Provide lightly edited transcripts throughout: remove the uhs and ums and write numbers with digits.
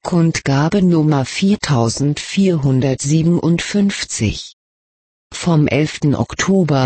Kundgabe Nummer 4457. Vom 11. Oktober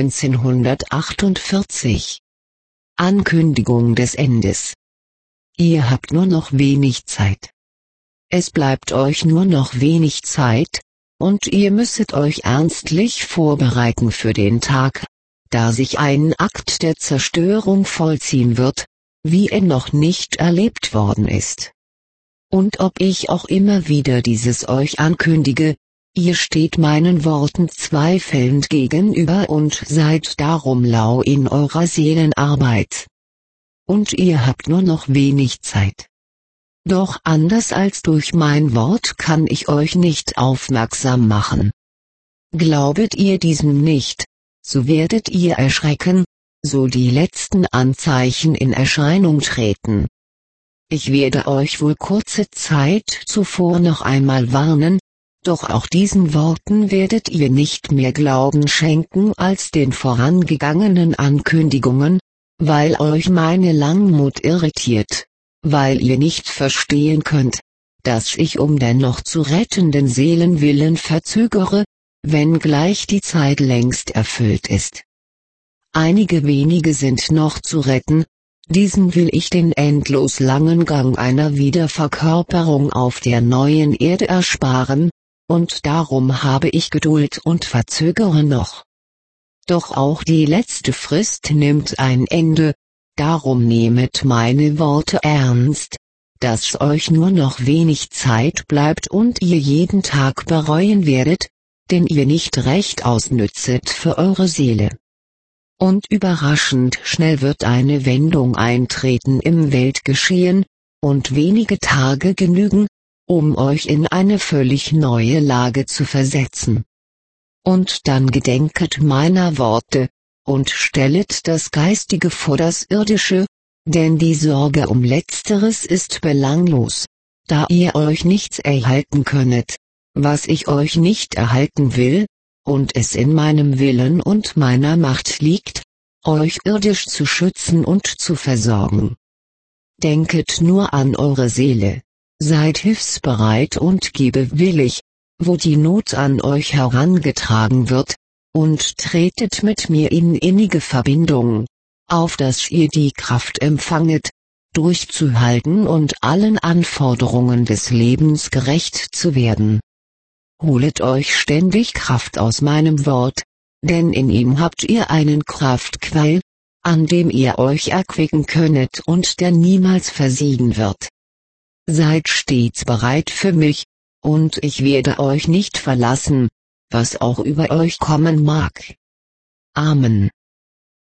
1948. Ankündigung des Endes. Ihr habt nur noch wenig Zeit. Es bleibt euch nur noch wenig Zeit, und ihr müsstet euch ernstlich vorbereiten für den Tag, da sich ein Akt der Zerstörung vollziehen wird, wie er noch nicht erlebt worden ist. Und ob ich auch immer wieder dieses euch ankündige, ihr steht meinen Worten zweifelnd gegenüber und seid darum lau in eurer Seelenarbeit. Und ihr habt nur noch wenig Zeit. Doch anders als durch mein Wort kann ich euch nicht aufmerksam machen. Glaubet ihr diesem nicht, so werdet ihr erschrecken, so die letzten Anzeichen in Erscheinung treten. Ich werde euch wohl kurze Zeit zuvor noch einmal warnen, doch auch diesen Worten werdet ihr nicht mehr Glauben schenken als den vorangegangenen Ankündigungen, weil euch meine Langmut irritiert, weil ihr nicht verstehen könnt, dass ich um der noch zu rettenden Seelen willen verzögere, wenngleich die Zeit längst erfüllt ist. Einige wenige sind noch zu retten, diesen will ich den endlos langen Gang einer Wiederverkörperung auf der neuen Erde ersparen, und darum habe ich Geduld und verzögere noch. Doch auch die letzte Frist nimmt ein Ende, darum nehmet meine Worte ernst, dass euch nur noch wenig Zeit bleibt und ihr jeden Tag bereuen werdet, den ihr nicht recht ausnützet für eure Seele. Und überraschend schnell wird eine Wendung eintreten im Weltgeschehen, und wenige Tage genügen, um euch in eine völlig neue Lage zu versetzen. Und dann gedenket meiner Worte, und stellet das Geistige vor das Irdische, denn die Sorge um Letzteres ist belanglos, da ihr euch nichts erhalten könnet, was ich euch nicht erhalten will, und es in meinem Willen und meiner Macht liegt, euch irdisch zu schützen und zu versorgen. Denket nur an eure Seele, seid hilfsbereit und gebewillig, wo die Not an euch herangetragen wird, und tretet mit mir in innige Verbindung, auf dass ihr die Kraft empfanget, durchzuhalten und allen Anforderungen des Lebens gerecht zu werden. Holet euch ständig Kraft aus meinem Wort, denn in ihm habt ihr einen Kraftquell, an dem ihr euch erquicken könnet und der niemals versiegen wird. Seid stets bereit für mich, und ich werde euch nicht verlassen, was auch über euch kommen mag. Amen.